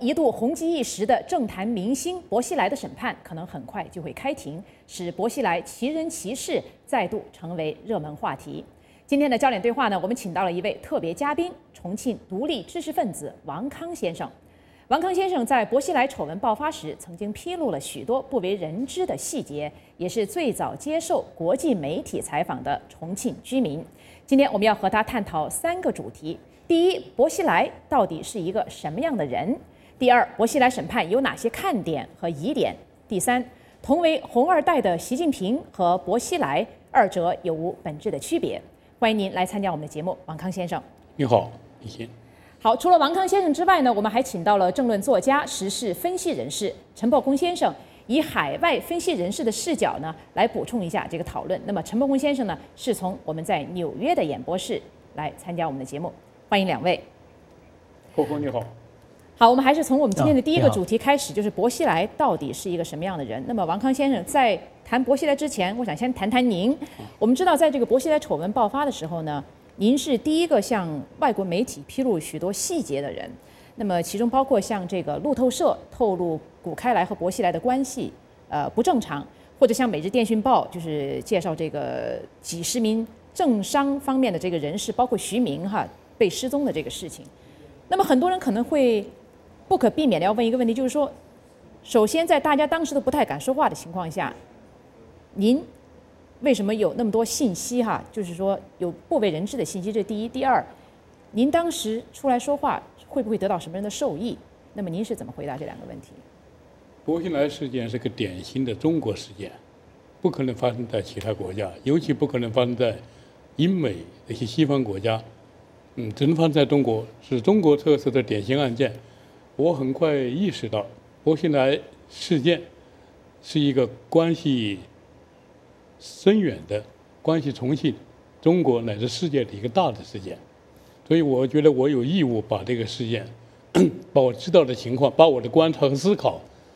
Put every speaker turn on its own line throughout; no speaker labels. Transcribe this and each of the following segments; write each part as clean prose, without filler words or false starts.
一度红极一时的政坛明星薄熙来的审判可能很快就会开庭，使薄熙来奇人奇事再度成为热门话题。今天的焦点对话呢，我们请到了一位特别嘉宾，重庆独立知识分子王康先生。王康先生在薄熙来丑闻爆发时，曾经披露了许多不为人知的细节，也是最早接受国际媒体采访的重庆居民。今天我们要和他探讨3个主题：第一，薄熙来到底是一个什么样的人？第二，薄熙来审判有哪些看点和疑点？第三，同为红二代的习近平和薄熙来二者有无本质的区别？欢迎您来参加我们的节目，王康先生。
你好，李欣。
好，除了王康先生之外呢，我们还请到了政论作家、时事分析人士陈伯公先生，以海外分析人士的视角呢，来补充一下这个讨论。那么陈伯公先生呢，是从我们在纽约的演播室来参加我们的节目，欢迎两位。
伯公你好。
好，我们还是从我们今天的第一个主题开始，就是薄熙来到底是一个什么样的人？那么王康先生在谈薄熙来之前，我想先谈谈您。我们知道，在这个薄熙来丑闻爆发的时候呢，您是第一个向外国媒体披露许多细节的人。那么其中包括像这个路透社透露谷开来和薄熙来的关系不正常，或者像每日电讯报就是介绍这个几十名政商方面的这个人士，包括徐明被失踪的这个事情。那么很多人可能会不可避免的要问一个问题，就是说，首先在大家当时都不太敢说话的情况下，您为什么有那么多信息就是说有不为人知的信息？这第一。第二，您当时出来说话会不会得到什么人的授意？那么您是怎么回答这2个问题？
薄熙来事件是个典型的中国事件，不可能发生在其他国家，尤其不可能发生在英美那些西方国家。只能发生在中国，是中国特色的典型案件。我很快意识到，薄熙来事件是一个关系深远的、关系重庆、中国乃至世界的一个大的事件。所以我觉得我有义务把这个事件，把我知道的情况，把我的观察和思考，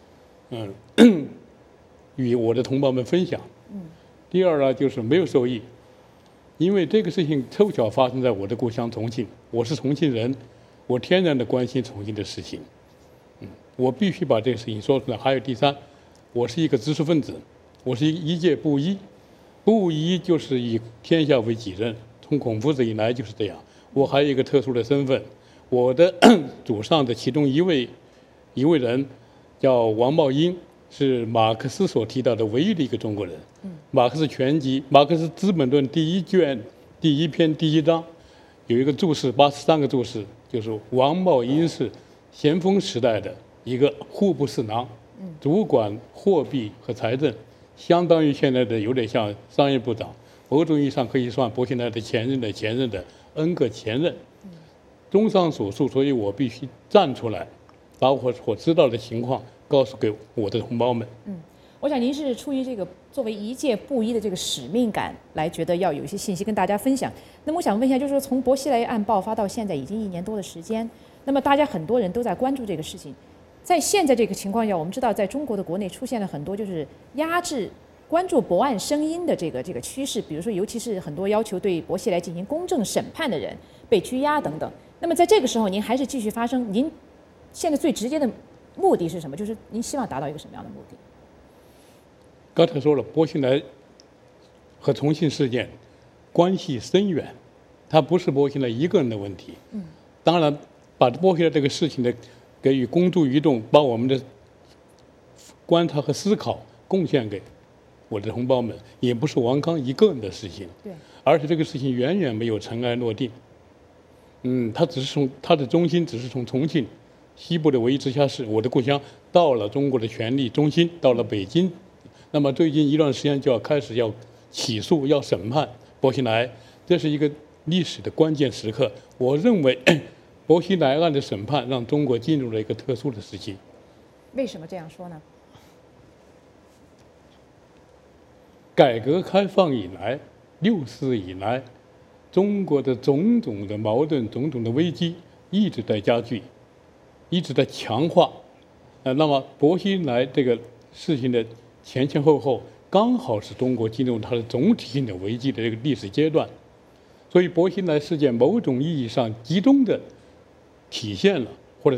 与我的同胞们分享。第二呢，就是没有受益，因为这个事情凑巧发生在我的故乡重庆，我是重庆人，我天然的关心重庆的事情。我必须把这个事情说出来。还有第三，我是一个知识分子，我是一介布衣，布衣就是以天下为己任，从孔夫子以来就是这样。我还有一个特殊的身份，我的祖上的其中一位人叫王茂英，是马克思所提到的唯一的一个中国人。马克思全集，马克思资本论第1卷第1篇第1章有一个注释，83个注释，就是王茂英是咸丰时代的一个户部侍郎，主管货币和财政，相当于现在的有点像商业部长，某种意义上可以算薄熙来的前任的 N 个前任。综上所述，所以我必须站出来，把我所知道的情况告诉给我的同胞们。
我想您是出于这个作为一介布衣的这个使命感，来觉得要有一些信息跟大家分享。那么我想问一下，就是说从薄熙来案爆发到现在已经1年多的时间，那么大家很多人都在关注这个事情。在现在这个情况下，我们知道在中国的国内出现了很多就是压制关注薄案声音的这个趋势，比如说尤其是很多要求对薄熙来进行公正审判的人被拘押等等。那么在这个时候，您还是继续发声，您现在最直接的目的是什么？就是您希望达到一个什么样的目的？
刚才说了，薄熙来和重庆事件关系深远，它不是薄熙来一个人的问题。当然，把薄熙来这个事情的给予公诸于众，把我们的观察和思考贡献给我的同胞们，也不是王康一个人的事情。
对，
而且这个事情远远没有尘埃落定。它的中心只是从重庆西部的唯一直辖市，我的故乡，到了中国的权力中心，到了北京。那么最近一段时间就要开始要起诉、要审判薄熙来，这是一个历史的关键时刻。我认为薄熙来案的审判让中国进入了一个特殊的时期。
为什么这样说呢？
改革开放以来，64以来，中国的种种的矛盾、种种的危机一直在加剧，一直在强化。那么薄熙来这个事情的前前后后，刚好是中国进入它的总体性的危机的这个历史阶段。所以薄熙来事件某种意义上集中的体现了或者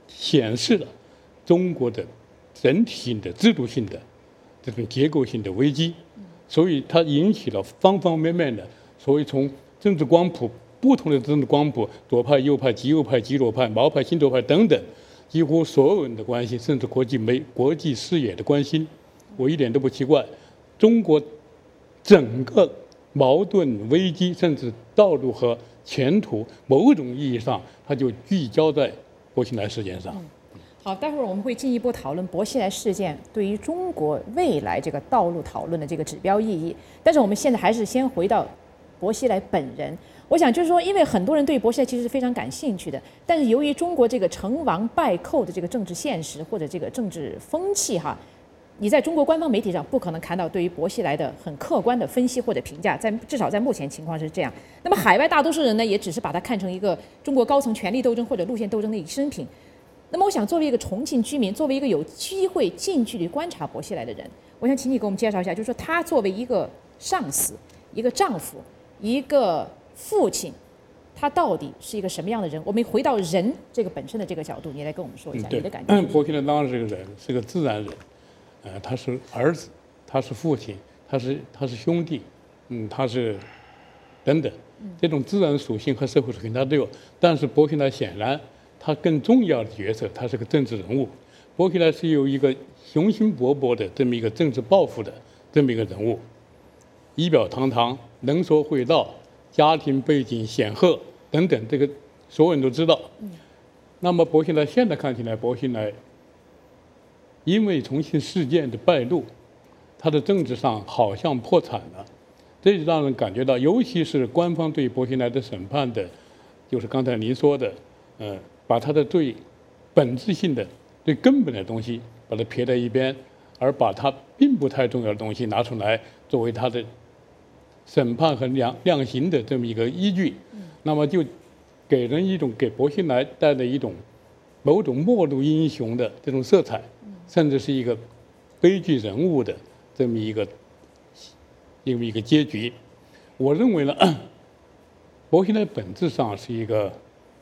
显示了中国的整体性的、制度性的这种结构性的危机，所以它引起了方方面面的，所以从政治光谱不同的政治光谱，左派、右派、极右派、极左派、毛派、新左派等等，几乎所有人的关心，甚至国际视野的关心，我一点都不奇怪。中国整个矛盾危机，甚至道路和前途，某种意义上，它就聚焦在薄熙来事件上。
好，待会儿我们会进一步讨论薄熙来事件对于中国未来这个道路讨论的这个指标意义。但是我们现在还是先回到薄熙来本人。我想就是说，因为很多人对薄熙来其实是非常感兴趣的，但是由于中国这个成王败寇的这个政治现实或者这个政治风气哈，你在中国官方媒体上不可能看到对于薄熙来的很客观的分析或者评价，至少在目前情况是这样。那么海外大多数人呢，也只是把它看成一个中国高层权力斗争或者路线斗争的一个生平。那么我想作为一个重庆居民，作为一个有机会近距离观察薄熙来的人，我想请你给我们介绍一下，就是说他作为一个上司、一个丈夫、一个父亲，他到底是一个什么样的人？我们回到人这个本身的这个角度，你来跟我们说一下你的感觉。
薄熙来当然是个人，是个自然人，他是儿子，他是父亲，他是兄弟，他是等等，这种自然属性和社会属性他都有。但是薄熙来显然他更重要的角色，他是个政治人物。薄熙来是有一个雄心勃勃的这么一个政治抱负的这么一个人物，仪表堂堂，能说会道，家庭背景显赫等等，这个所有人都知道。那么薄熙来现在看起来，薄熙来因为重庆事件的败露，他的政治上好像破产了，这就让人感觉到，尤其是官方对薄熙来的审判的，就是刚才您说的，把他的最本质性的、最根本的东西把它撇在一边，而把他并不太重要的东西拿出来作为他的审判和量刑的这么一个依据，那么就给人一种给薄熙来带来一种某种末路英雄的这种色彩，甚至是一个悲剧人物的这么一个结局。我认为呢，薄熙来本质上是一个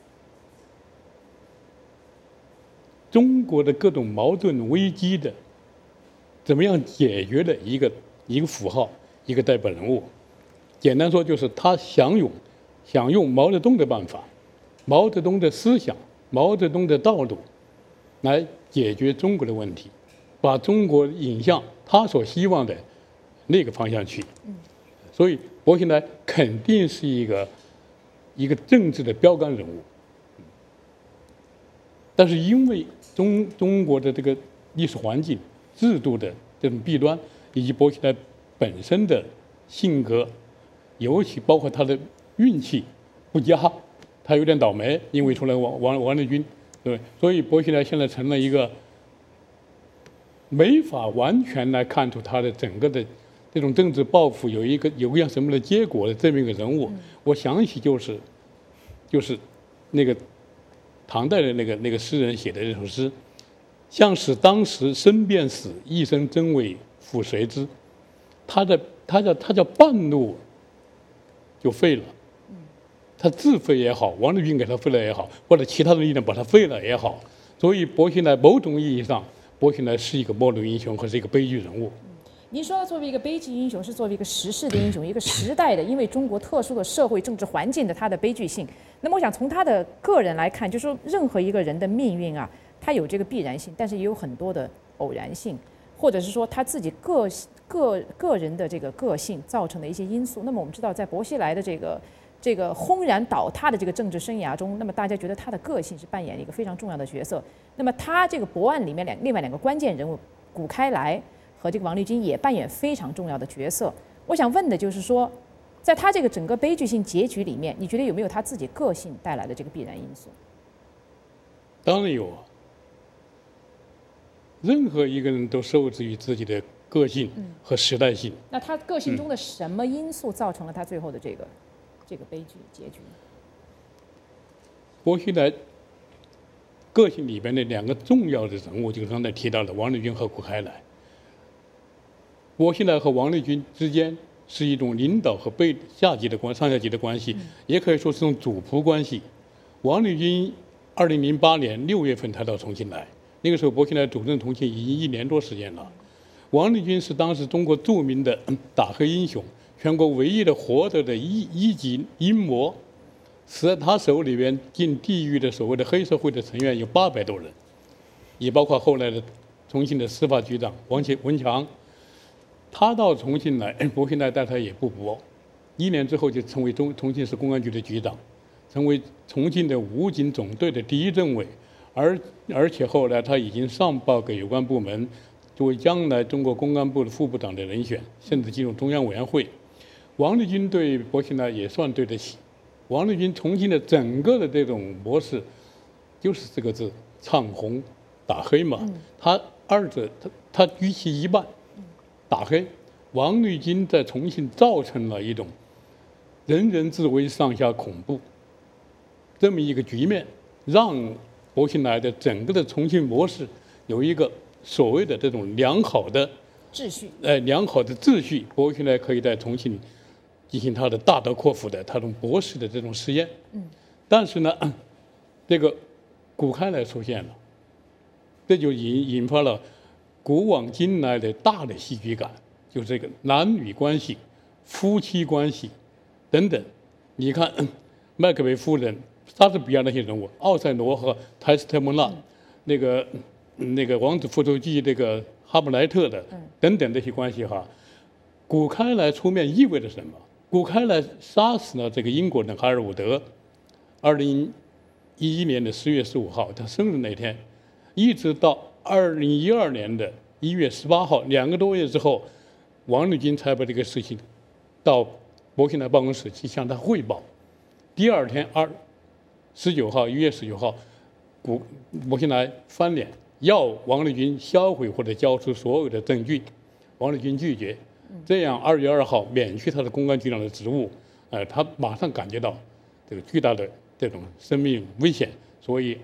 中国的各种矛盾危机的怎么样解决的一个符号，一个代表人物。简单说就是他想用毛泽东的办法、毛泽东的思想、毛泽东的道路来解决中国的问题，把中国引向他所希望的那个方向去。所以薄熙来肯定是一个政治的标杆人物。但是因为中国的这个历史环境、制度的这种弊端，以及薄熙来本身的性格，尤其包括他的运气不佳，他有点倒霉，因为出来王立军，对，所以薄熙来现在成了一个没法完全来看出他的整个的这种政治抱负有一个样什么的结果的这么一个人物。我想起就是那个唐代的那个诗人写的这首诗，像是当时身便死，一生真为负谁知。他叫半路就废了，他自废也好，王立军给他废了也好，或者其他的力量把他废了也好，所以薄熙来某种意义上，薄熙来是一个末路英雄和是一个悲剧人物。
您说他作为一个悲剧英雄，是作为一个时势的英雄，一个时代的，因为中国特殊的社会政治环境的他的悲剧性。那么我想从他的个人来看，就是说任何一个人的命运啊，他有这个必然性，但是也有很多的偶然性，或者是说他自己个人的这个个性造成的一些因素。那么我们知道，在薄熙来的这个轰然倒塌的这个政治生涯中，那么大家觉得他的个性是扮演一个非常重要的角色。那么他这个薄案里面另外两个关键人物谷开来和这个王立军也扮演非常重要的角色。我想问的就是说，在他这个整个悲剧性结局里面，你觉得有没有他自己个性带来的这个必然因素？
当然有啊，任何一个人都受制于自己的个性和时代性。
那他个性中的什么因素造成了他最后的这个悲剧结局？
薄熙来个性里边的两个重要的人物，就是刚才提到的王立军和谷开来。薄熙来和王立军之间是一种领导和上下级的关系，也可以说是一种主仆关系。王立军 2008年6月份才到重庆来，那个时候薄熙来主政重庆已经1年多时间了。王立军是当时中国著名的打黑英雄，全国唯一的活着的一级阴魔，死在他手里边进地狱的所谓的黑社会的成员有800多人，也包括后来的重庆的司法局长文强。他到重庆来，薄熙来待他也不薄，1年之后就成为重庆市公安局的局长，成为重庆的武警总队的第1政委，而且后来他已经上报给有关部门，作为将来中国公安部的副部长的人选，甚至进入中央委员会。王立军对薄熙来也算对得起。王立军重庆的整个的这种模式，就是这个字唱红打黑嘛。他二者他居其一半，打黑。王立军在重庆造成了一种人人自危、上下恐怖这么一个局面，让薄熙来的整个的重庆模式有一个所谓的这种良好的
秩序。
良好的秩序，薄熙来可以在重庆进行他的大刀阔斧的他的博士的这种实验。但是呢，这个谷开来出现了，这就引发了古往今来的大的戏剧感，就是这个男女关系、夫妻关系等等。你看，麦克贝夫人、莎士比亚那些人物，奥赛罗和泰斯特蒙纳，那个王子复仇记这个哈姆莱特的等等这些关系哈，谷开来出面意味着什么？谷开来杀死了这个英国人哈尔伍德，2011年的10月15号，他生日那天，一直到2012年的1月18号，2个多月之后，王立军才把这个事情到薄熙来办公室去向他汇报。第二天1月19号，薄熙来翻脸要王立军销毁或者交出所有的证据，王立军拒绝。这样2月2号免去他的公安局长的职务，他马上感觉到这个巨大的这种生命危险，所以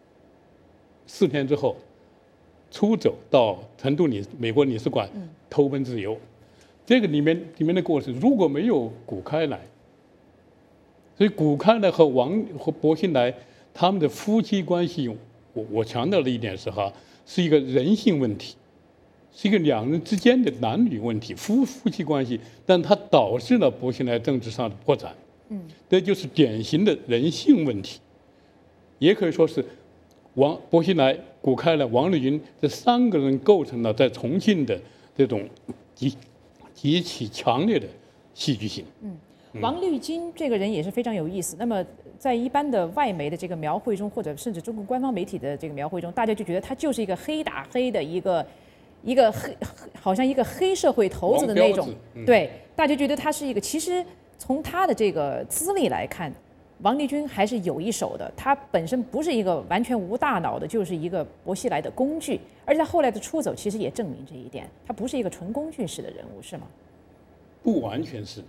4天之后出走到成都美国领事馆投奔自由。这个里面的过程，如果没有谷开来，所以谷开来和薄熙来他们的夫妻关系，我强调的一点是是一个人性问题。是一个2人之间的男女问题，夫妻关系，但它导致了薄熙来政治上的破产。这就是典型的人性问题，也可以说是薄熙来、谷开来、王立军这3个人构成了在重庆的这种极其强烈的戏剧性。
王立军这个人也是非常有意思。那么在一般的外媒的这个描绘中，或者甚至中国官方媒体的这个描绘中，大家就觉得他就是一个黑打黑的一个好像一个黑社会头子的那种，对，大家觉得他是一个。其实从他的这个资历来看，王立军还是有一手的。他本身不是一个完全无大脑的，就是一个薄熙来的工具。而且他后来的出走，其实也证明这一点，他不是一个纯工具式的人物，是吗？
不完全是。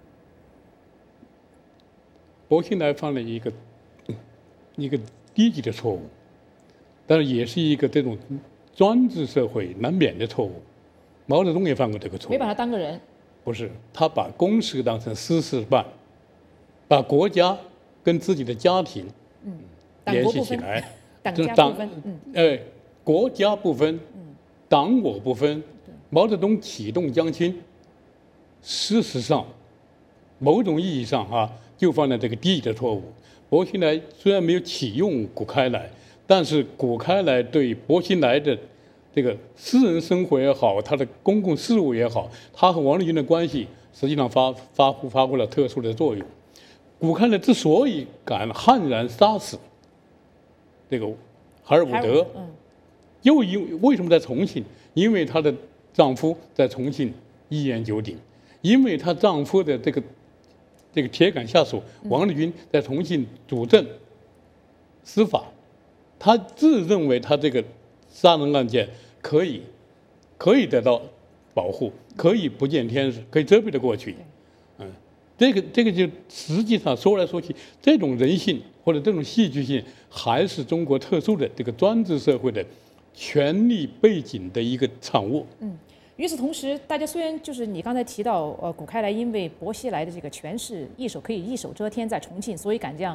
薄熙来犯了一个低级的错误，但是也是一个这种专制社会难免的错误。毛泽东也犯过这个错误，
没把他当个人。
不是，他把公事当成私事办，把国家跟自己的家庭联系起来，
党家不分，
国家不分，党我不分。毛泽东启动江青，事实上，某种意义上就犯了这个低级的错误。薄熙来虽然没有启用谷开来，但是谷开来对薄熙来的这个私人生活也好，他的公共事务也好，他和王立军的关系实际上发挥了特殊的作用。谷开来之所以敢悍然杀死这个哈尔伍德，为什么在重庆？因为她的丈夫在重庆一言九鼎，因为她丈夫的这个铁杆下属王立军在重庆主政司法，他自认为他这个杀人案件可以得到保护，可以不见天日，可以遮蔽得过去。这个就实际上说来说去，这种人性或者这种戏剧性，还是中国特殊的这个专制社会的权力背景的一个产物。
与此同时，大家虽然就是你刚才提到，谷开来因为薄熙来的这个权势可以一手遮天，在重庆，所以敢这样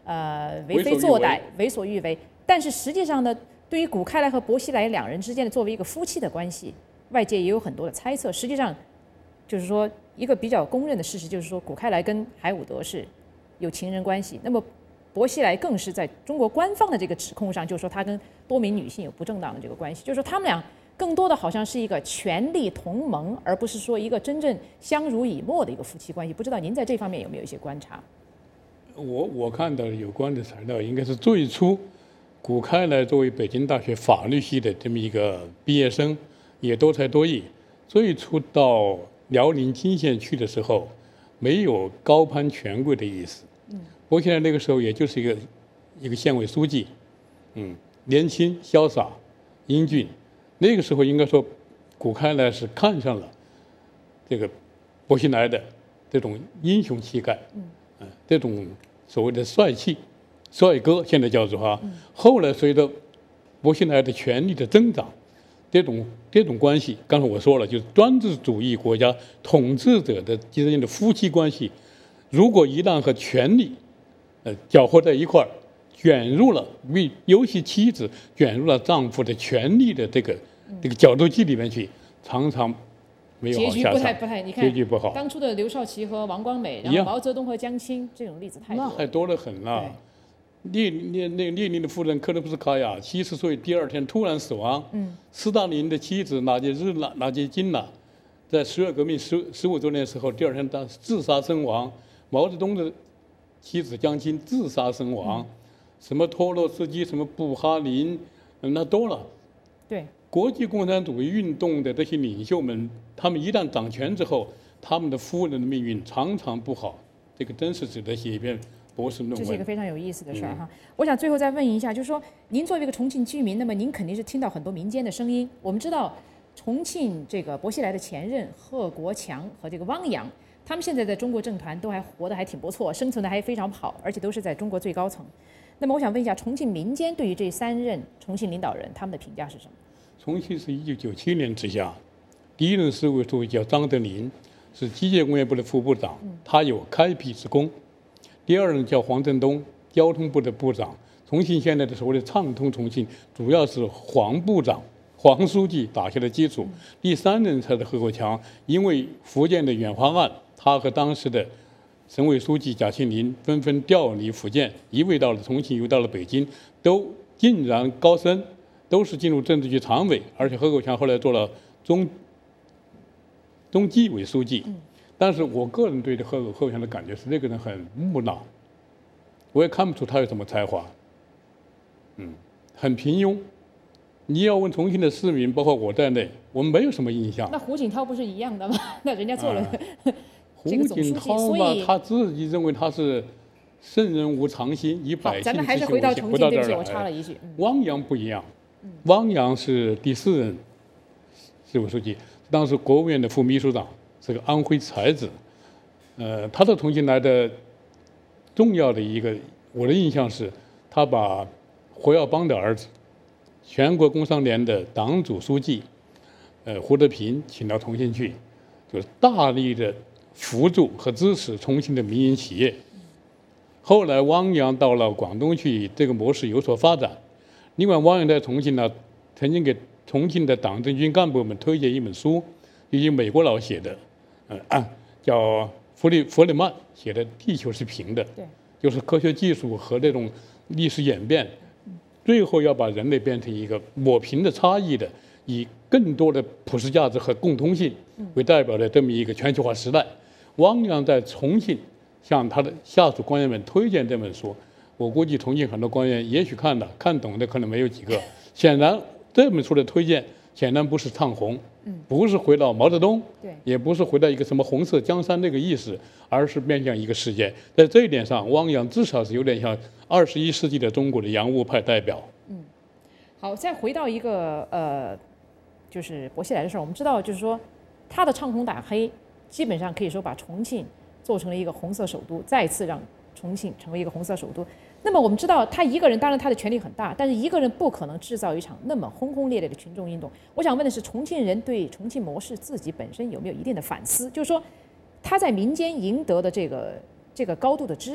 为非作歹、为所欲为。但是实际上呢，对于谷开来和薄熙来两人之间的作为一个夫妻的关系，外界也有很多的猜测。实际上，就是说一个比较公认的事实，就是说谷开来跟海伍德是有情人关系。那么薄熙来更是在中国官方的这个指控上，就是说他跟多名女性有不正当的这个关系，就是说他们俩更多的好像是一个权力同盟，而不是说一个真正相濡以沫的一个夫妻关系。不知道您在这方面有没有一些观察？
我看到有关的材料，应该是最初谷开来作为北京大学法律系的这么一个毕业生，也多才多艺。最初到辽宁金县去的时候，没有高攀权贵的意思。薄熙来那个时候也就是一个县委书记，年轻潇洒英俊。那个时候应该说，谷开来是看上了这个薄熙来的这种英雄气概，这种所谓的帅气、帅哥，现在叫做哈。后来随着薄熙来的权力的增长，这种关系，刚才我说了，就是专制主义国家统治者的之间的夫妻关系，如果一旦和权力搅和在一块儿，卷入了尤其妻子卷入了丈夫的权力的这个绞肉机里面去，常常没有好下场。
结局不太，你看
结局不好。
当初的刘少奇和王光美，然后毛泽东和江青，这种例子太多了。
那还多得很了。列宁的夫人科列夫斯卡娅70岁第二天突然死亡。斯大林的妻子纳杰金娜，在十月革命15周年的时候，第二天她自杀身亡。毛泽东的妻子江青自杀身亡。什么托洛斯基，什么布哈林，那多了。
对。
国际共产主义运动的这些领袖们，他们一旦掌权之后，他们的夫人的命运常常不好。这个真是值得写一篇博士论文。
这是一个非常有意思的事儿哈。我想最后再问一下，就是说，您作为一个重庆居民，那么您肯定是听到很多民间的声音。我们知道，重庆这个薄熙来的前任贺国强和这个汪洋，他们现在在中国政坛都还活得还挺不错，生存的还非常好，而且都是在中国最高层。那么我想问一下，重庆民间对于这3任重庆领导人，他们的评价是什么？
重庆是1997年直辖，第一任市委书记叫张德林，是机械工业部的副部长，他有开辟之功。第二任叫黄振东，交通部的部长。重庆现在的所谓的畅通重庆，主要是黄部长、黄书记打下的基础。第3任才是贺国强，因为福建的远华案，他和当时的省委书记贾庆林纷纷调离福建，一位到了重庆，又到了北京，都竟然高升，都是进入政治局常委，而且贺国强后来做了中纪委书记。但是我个人对贺国强的感觉是，这个人很木讷，我也看不出他有什么才华，很平庸。你要问重庆的市民，包括我在内，我们没有什么印象。
那胡锦涛不是一样的吗？那人家做了
胡锦涛吧，他自己认为他是圣人无常心，以百姓之心为先。
咱们还是回到重庆，对不起，我插了一句。
汪洋不一样，汪洋是第4任市委书记，当时国务院的副秘书长，是个安徽才子。他到重庆来的重要的一个，我的印象是，他把胡耀邦的儿子，全国工商联的党组书记，胡德平请到重庆去，就是大力的扶助和支持重庆的民营企业。后来汪洋到了广东去，这个模式有所发展。另外，汪洋在重庆呢，曾经给重庆的党政军干部们推荐一本书，由美国佬写的，叫弗里曼写的《地球是平的》，就是科学技术和这种历史演变，最后要把人类变成一个抹平的差异的，以更多的普世价值和共通性为代表的这么一个全球化时代。汪洋在重庆向他的下属官员们推荐这本书，我估计重庆很多官员也许看了，看懂的可能没有几个。显然这本书的推荐显然不是唱红，不是回到毛泽东，也不是回到一个什么红色江山那个意思，而是面向一个世界。在这一点上，汪洋至少是有点像21世纪的中国的洋务派代表。
好，再回到一个就是薄熙来的事儿，我们知道，就是说他的唱红打黑，基本上可以说把重庆做成了一个红色首都，再次让重庆成为一个红色首都。那么我们知道，他一个人当然他的权力很大，但是一个人不可能制造一场那么轰轰烈烈的群众运动。我想问的是，重庆人对重庆模式自己本身有没有一定的反思？就是说，他在民间赢得的这个高度的支持，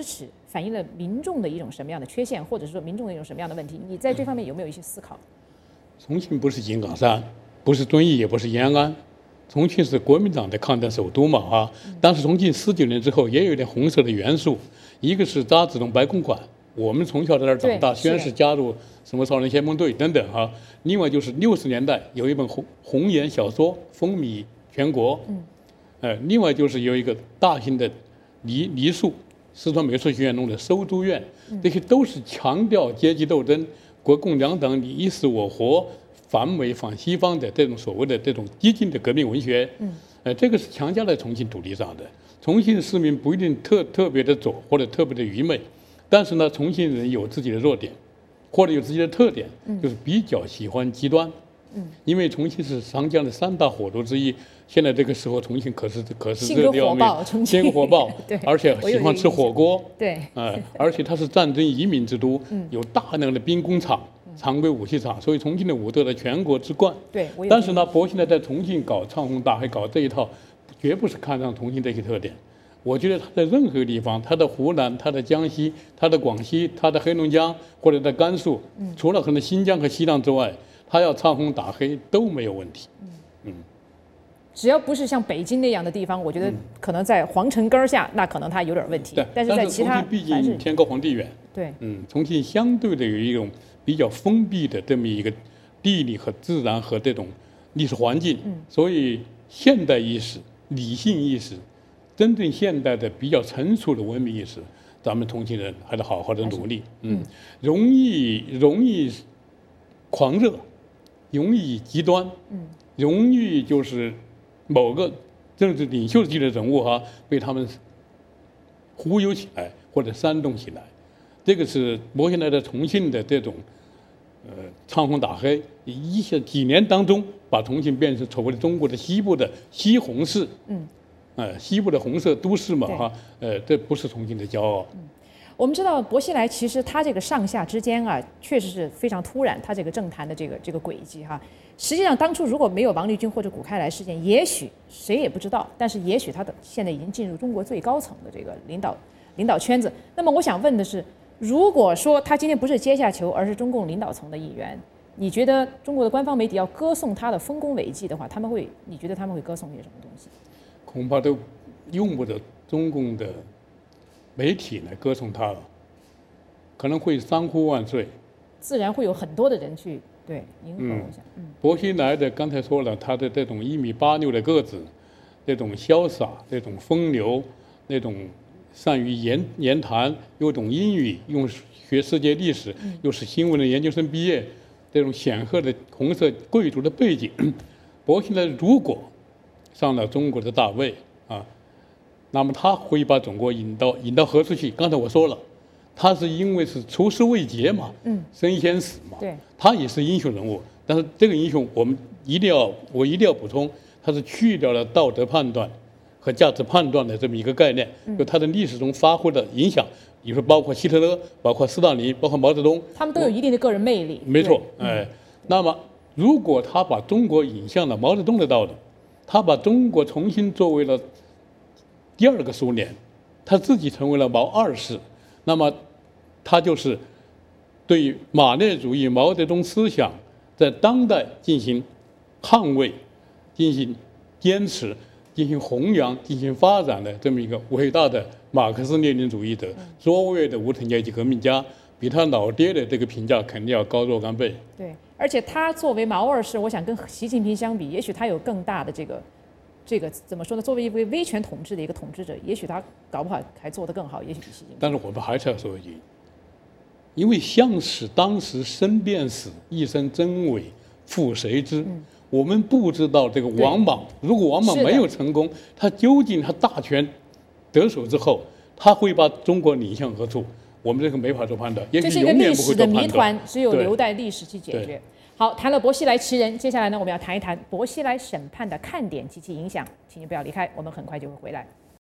反映了民众的一种什么样的缺陷，或者是说民众的一种什么样的问题？你在这方面有没有一些思考？
重庆不是井冈山，不是遵义，也不是延安，重庆是国民党的抗战首都嘛啊！当时重庆19年之后也有点红色的元素，一个是渣滓洞白公馆，我们从小在那儿长大，宣誓加入什么少年先锋队等等哈。另外就是60年代有一本红岩小说风靡全国，另外就是有一个大型的梨树，四川美术学院弄的收租院，这些都是强调阶级斗争、国共两党你死我活、反美反西方的这种所谓的这种激进的革命文学。这个是强加在重庆土地上的。重庆市民不一定特别的左或者特别的愚昧，但是呢，重庆人有自己的弱点，或者有自己的特点，就是比较喜欢极端。因为重庆是长江的3大火都之一，现在这个时候重庆可是热的要命，性格火爆，
对，
而且喜欢吃火锅，
对，
而且它是战争移民之都，有大量的兵工厂、常规武器厂，所以重庆的武德在全国之冠。
对，
但是呢，博现在在重庆搞唱红打黑，搞这一套，绝不是看上重庆这些特点。我觉得他在任何地方，他的湖南、他的江西、他的广西、他的黑龙江或者在甘肃，除了可能新疆和西藏之外，他要唱红打黑都没有问题。
只要不是像北京那样的地方，我觉得可能在皇城根下，那可能它有点问题。但是在其他，
毕竟天高皇帝远。
对，
重庆相对的有一种比较封闭的这么一个地理和自然和这种历史环境，所以现代意识、理性意识，真正现代的比较成熟的文明意识，咱们重庆人还得好好的努力。容易狂热，容易极端，容易就是某个政治领袖级的人物被他们忽悠起来或者煽动起来，这个是我现在在重庆的这种唱红打黑，几年当中把重庆变成所谓的中国的西部的西红柿，西部的红色都市嘛这不是重庆的骄傲。
我们知道薄熙来其实他这个上下之间确实是非常突然，他这个政坛的这个轨迹实际上当初如果没有王立军或者谷开来事件，也许谁也不知道，但是也许他现在已经进入中国最高层的这个领导圈子。那么我想问的是，如果说他今天不是阶下囚，而是中共领导层的一员，你觉得中国的官方媒体要歌颂他的丰功伟绩的话，你觉得他们会歌颂些什么东西？
恐怕都用不得中共的媒体来歌颂他了，可能会三呼万岁，
自然会有很多的人去迎合。我想，
薄熙来的刚才说了，他的这种1.86米的个子，这种潇洒，这种风流，那种善于言谈，又懂英语，又学世界历史，又是新闻的研究生毕业，这种显赫的红色贵族的背景，薄熙来如果上了中国的大位那么他会把中国引到何处去？刚才我说了，他是因为是出师未捷嘛，身先死嘛，
对，
他也是英雄人物。但是这个英雄，我一定要补充，他是去掉了道德判断和价值判断的这么一个概念，就他在历史中发挥的影响，比如说包括希特勒、包括斯大林、包括毛泽东，
他们都有一定的个人魅力。
没错，那么如果他把中国引向了毛泽东的道路，他把中国重新作为了第2个苏联，他自己成为了毛2世，那么他就是对马列主义、毛泽东思想在当代进行捍卫、进行坚持、进行弘扬、进行发展的这么一个伟大的马克思列宁主义者、卓越的无产阶级革命家，比他老爹的这个评价肯定要高若干倍。
对，而且他作为毛2世，我想跟习近平相比，也许他有更大的这个怎么说呢？作为一位威权统治的一个统治者，也许他搞不好还做得更好，也许比习近平。
但是我们还是要说一句，因为向使当时身便死，一生真伪负谁知？我们不知道这个王莽，如果王莽没有成功，他究竟他大权得手之后，他会把中国领向何处？我们这个没法做判断，也许永远不会做判断。这是一个历史的谜团，
只有留待历史去解决。好，谈了薄熙来奇人，接下来呢，我们要谈一谈薄熙来审判的看点及其影响。请你不要离开，我们很快就会回来。